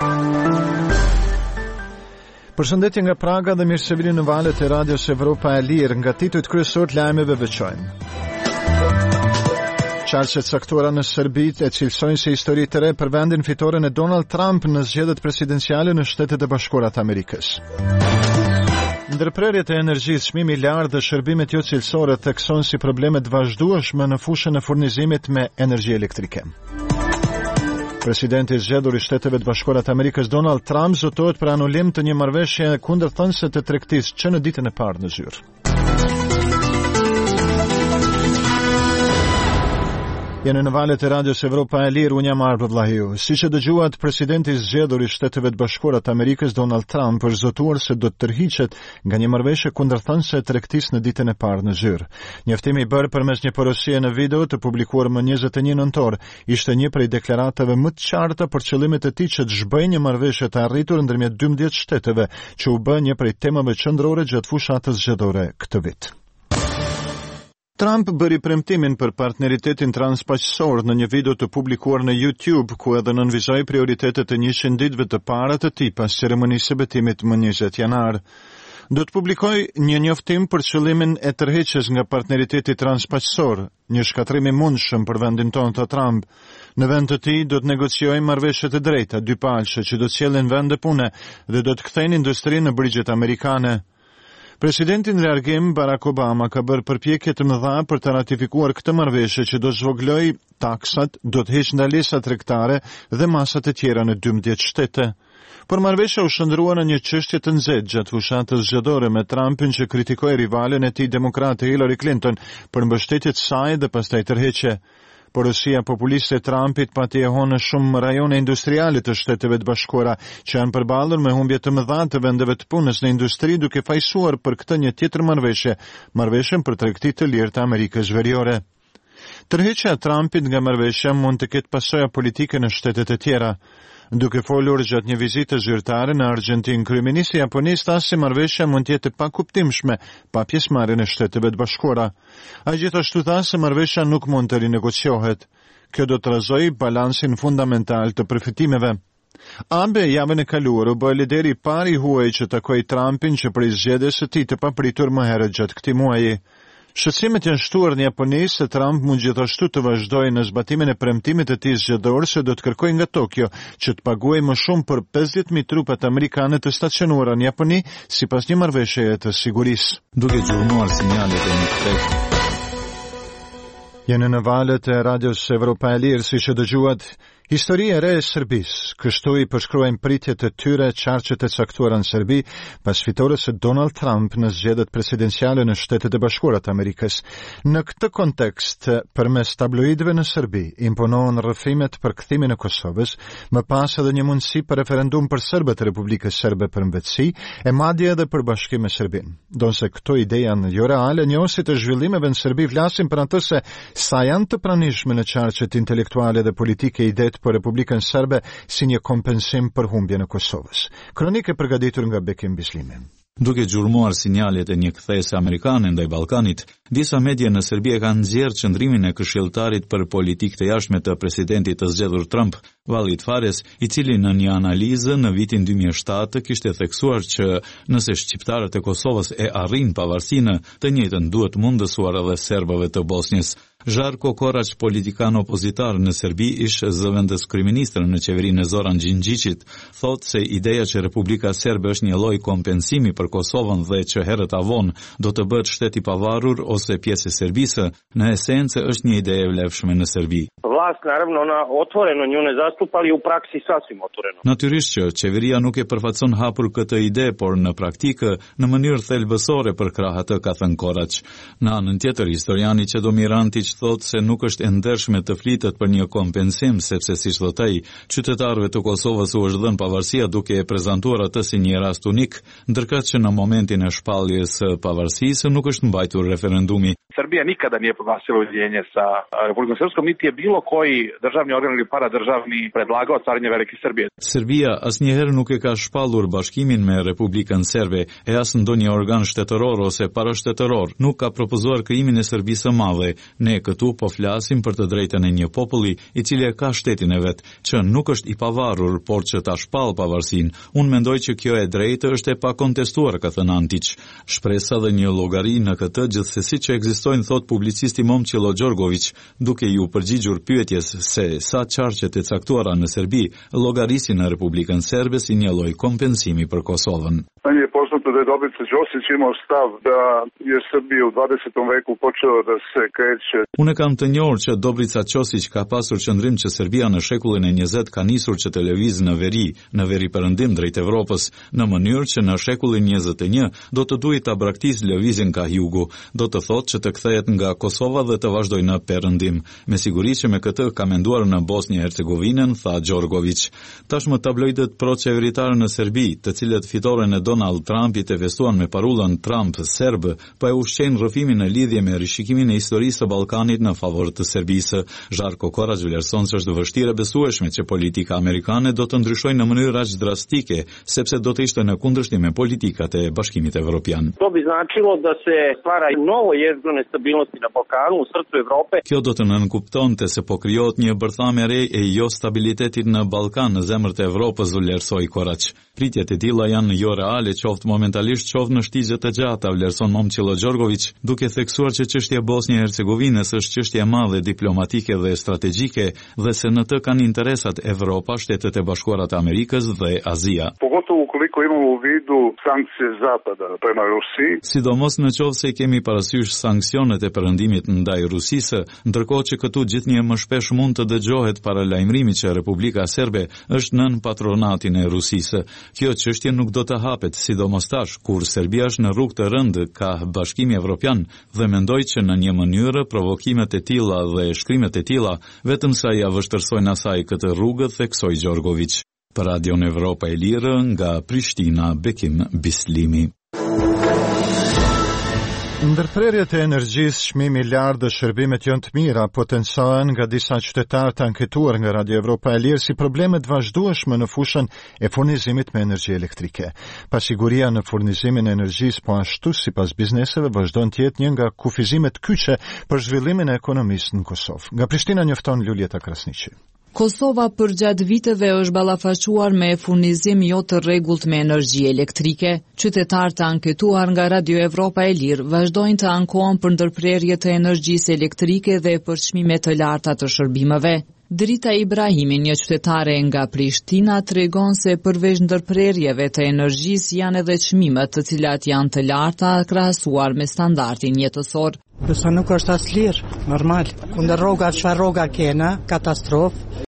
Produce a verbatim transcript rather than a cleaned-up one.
Përshëndetje nga Praga dhe mirësevini në valët e Radios Evropa e Lirë, nga titujt kryesor të lajmeve veçojnë. Qarqet caktuara në Serbi e cilësojnë si histori të re për vendin fitoren e Donald Trump në zgjedhjet presidenciale në Shtetet e Bashkuara të Amerikës. Ndërprerjet e energjisë, çmimi i lartë dhe shërbimet jo cilësore theksojnë si probleme të vazhdueshme në fushën e furnizimit me energji elektrike. Presidenti i zgjedhur i Shteteve të Bashkuara të Amerikës Donald Trump zotohet për anulim të një marrëveshje kundërthënëse të tregtisë që në ditën e parë në zyrë. Jeni në valët e Radios Evropa e Lirë, unë jam Ardo Vlahiu. Siç e dëgjuat, presidenti i zgjedhur i Shteteve të Bashkuara të Amerikës Donald Trump është zotuar se do të tërhiqet nga një marrëveshje kundërthënëse e tregtisë në ditën e parë në zyrë. Njoftimi i bërë përmes një porosie në video të publikuar më njëzet e një nëntor ishte një prej deklaratave më të qarta për qëllimet e tij që të zhbëjë një marrëveshje të arritur ndërmjet dymbëdhjetë shteteve, që u bë një prej temave qendrore gjatë fushatës zgjedhore këtë vit. Trump bëri premtimin për partneritetin transpaqësor në një video të publikuar në YouTube, ku edhe nënvizoi prioritetet e njëqind ditëve të para të tij pas ceremonisë së betimit më njëzet janar. Do të publikoj një njoftim për qëllimin e tërheqjes nga partneriteti transpaqësor, një shkatrim i mundshëm për vendin tonë të Trump. Në vend të tij do të negociojë marrëveshje të drejta, dypalëshe që do të sjellin vende pune dhe do të kthejnë industrinë në brigjet amerikane. Presidenti në reagim Barack Obama ka bërë përpjekje të mëdha për të ratifikuar këtë marrëveshje që do zhvogloj taksat, do të heqë ndalesat tregtare dhe masat e tjera në dymbëdhjetë shtete. Por marrëveshja u shndrua në një çështje të nxehtë gjatë fushatës zgjedhore me Trumpin që kritikoi rivalen e tij demokrate Hillary Clinton për mbështetjet e saj dhe pastaj tërheqje. Porosia populiste e Trumpit pati e honë shumë rajone industriale të Shteteve të Bashkuara, që janë përballur me humbje të mëdha të vendeve të punës në industri, duke fajsuar për këtë një tjetër marrëveshje, marrëveshjen për tregti të lirë të Amerikës Veriore. Tërheqja e Trumpit nga marrëveshja mund të ketë pasoja politike në shtetet e tjera. Duke folur gjatë një vizite zyrtare në Argjentinë, kryeministri japonez tha se marrëveshja mund të jetë pa kuptimshme pa pjesëmarrjen e Shteteve të Bashkuara. Ai gjithashtu tha se marrëveshja nuk mund të rinegociohet. Kjo do të rrezojë balansin fundamental të përfitimeve. Ambe javën e kaluar u bë lideri i parë i huaj që takoi Trumpin që prej zgjedhjes së tij të papritur më herët gjatë këtij muaji. Shqetësimet janë shtuar në Japoni se Trump mund gjithashtu të vazhdojë në zbatimin e premtimit të tij zgjedhor se do të kërkojë nga Tokyo që të paguajë më shumë për pesëdhjetë mijë trupat amerikane të stacionuara në Japoni sipas një marrëveshjeje të sigurisë. Duke gjurmuar sinjalet e një kthesë. Jeni në valët e Radios Evropa e Lirë, siç e dëgjuat. Historia e re e Serbisë, kështu i përshkruajnë pritjet e tyre qarqet e caktuara në Serbi pas fitores së Donald Trump në zgjedhjet presidenciale në Shtetet e Bashkuara të Amerikës. Në këtë kontekst, përmes tabloidëve në Serbi, imponohen rrëfimet për kthimin e Kosovës, më pas edhe një mundësi për referendum për serbët e Republikës Serbe për mbetësi, e madje edhe për bashkim me Serbinë. Donse këto ide janë jo reale, njohësit e zhvillimeve në Serbi flasin për atë se sa janë të pranishme në qarqet intelektuale dhe politike idet për Republikën Serbe si një kompensim për humbjen e Kosovës. Kronikë e përgatitur nga Bekim Bislimi. Duke gjurmuar sinjalet e një kthese amerikane ndaj Ballkanit, disa media në Serbi e kanë nxjerrë qëndrimin e këshilltarit për politikë të jashtme të presidentit të zgjedhur Trump, Walid Fares, i cili në një analizë në vitin dy mijë e shtatë kishte theksuar që nëse shqiptarët e Kosovës e arrin pavarësinë, të njëjtën duhet mundësuar edhe serbëve të Bosnjës. Žarko Korać, politikan opozitar në Serbi, ish zëvendës kryeministër në qeverinë e Zoran Gjinxhiçit, thotë se ideja që Republika Serbe është një lloj kompensimi për Kosovën dhe që herët avon do të bëhet shtet i pavarur ose pjesë e Serbisë, në esencë është një ide e vlefshme në Serbi. Vlast naravno na otvoreno nju ne zastupa, ali u praksi sasvim otvoreno. Natyrisht që qeveria nuk e përfaqëson hapur këtë ide, por në praktikë në mënyrë thelbësore për krah atë, ka thënë Korać. Në anën tjetër, historiani Çedomir Antić thotë se nuk është e ndershme të flitet për një kompensim, sepse siç thotë ai, qytetarëve të Kosovës u është dhënë pavarësia duke e prezantuar atë si një rast unik, ndërkëtë që në momentin e shpalljes së pavarësisë nuk është mbajtur referendumi. Srbija nikada nije proglasila ujedinjenje sa Republikom Srpskom, niti je bilo koji državni organ ili paradržavni predlagao stvaranje Velike Srbije. Serbia asnjëherë nuk e ka shpallur bashkimin me Republikën Serbe e as ndonjë organ shtetëror ose parashtetëror nuk ka propozuar krijimin e Serbisë së Madhe. Ne këtu po flasim për të drejtën e një populli i cili e ka shtetin e vet, që nuk është i pavarur, por që ta shpall pavarësinë. Unë mendoj që kjo e drejtë është e pakontestuar, ka thënë Antić. Shpresa dhe një llogari në këtë gjithsesi që ekzistojnë, thot publicisti Momçilo Gjorgović, duke ju përgjigjur pyetjes se sa qarqet e caktuara në Serbi llogarisin në Republikën Serbe si një lloj kompensimi për Kosovën. Meni je poznato da je Dobrica Ćosić imao stav da je Srbija u dvadesetom veku počela da se kreće. Unë kam të njohur që Dobrica Ćosić ka pasur qëndrim që Serbia në shekullin e njëzet ka nisur që të lëvizë në veri, në veri perëndim drejt Evropës, në mënyrë që në shekullin njëzet e një do të duhet ta braktisë lëvizjen ka jugu, do të thotë që të kthehet nga Kosova dhe të vazhdojë në perëndim. Me siguri që me këtë ka menduar në Bosnjë-Hercegovinën, tha Gjorgović. Tashmë tabloidet pro-qeveritare në Serbi, të cilët fitoren e Donald Trumpit e vestuan me parullën Trump serb, po e ushqejnë rrëfimin në lidhje me rishikimin e historisë së Ballkanit në favor të Serbisë. Zharko Korać vlerëson se është vështirë besueshme që politika amerikane do të ndryshojë në mënyrë aq drastike, sepse do të ishte në kundërshtim me politikat e Bashkimit Evropian. To bi značilo da se stvara novo jezgro nestabilnosti na Balkanu, u srcu Evrope. Kjo do të nënkuptonte se po krijohet një bërthamë e re e jo stabilitetit në Ballkan, në zemër të Evropës, vlerësoi Korać. Pritjet e tilla janë jo reale, qoftë momentalisht, qoftë në shtigje të gjata, vlerëson Momçilo Gjorgović, duke theksuar që çështja e Bosnjë-Hercegovinës është çështje e madhe diplomatike dhe strategjike dhe se në të kanë interesat Evropa, Shtetet e Bashkuara të Amerikës dhe Azia. Pogotovo ukoliko imamo u vidu sankcije Zapada prema Rusiji. Sidomos në qoftë se kemi parasysh sanksionet e perëndimit ndaj Rusisë, ndërkohë që këtu gjithnjë më shpesh mund të dëgjohet para lajmërimi që Republika Serbe është nën patronatin e Rusisë. Kjo çështje nuk do të hapet, sidomos tash kur Serbia është në rrugë të rëndë ka Bashkimi Evropian dhe mendoj që në një mënyrë provokimet e tilla dhe shkrimet e tilla vetëm sa ja vështërsojnë asaj këtë rrugë, theksoi Gjorgović. Për Radion Evropa e Lirë nga Prishtina, Bekim Bislimi. Ndërprerjet e energjisë, çmimi i lartë dhe shërbimet jo të mira potencohen nga disa qytetarë të anketuar nga Radio Evropa e Lirë si probleme të vazhdueshme në fushën e furnizimit me energji elektrike. Pasiguria në furnizimin e energjisë po ashtu sipas bizneseve vazhdon të jetë një nga kufizimet kyçe për zhvillimin e ekonomisë në Kosovë. Nga Prishtina njofton Luljeta Krasniqi. Kosova për gjatë viteve është ballafaquar me furnizim jo të rregullt me energji elektrike. Qytetarët të anketuar nga Radio Evropa e Lirë vazhdojnë të ankohen për ndërprerje të energjisë elektrike dhe për çmime të larta të shërbimeve. Drita Ibrahimi, një qytetare nga Prishtina, tregon se përveç ndërprerjeve të energjisë janë edhe çmimet të cilat janë të larta krahasuar me standardin jetësor. Përsa nuk është as lirë, normal. Kundër rroga, çfarë rroga kena, katastrofë.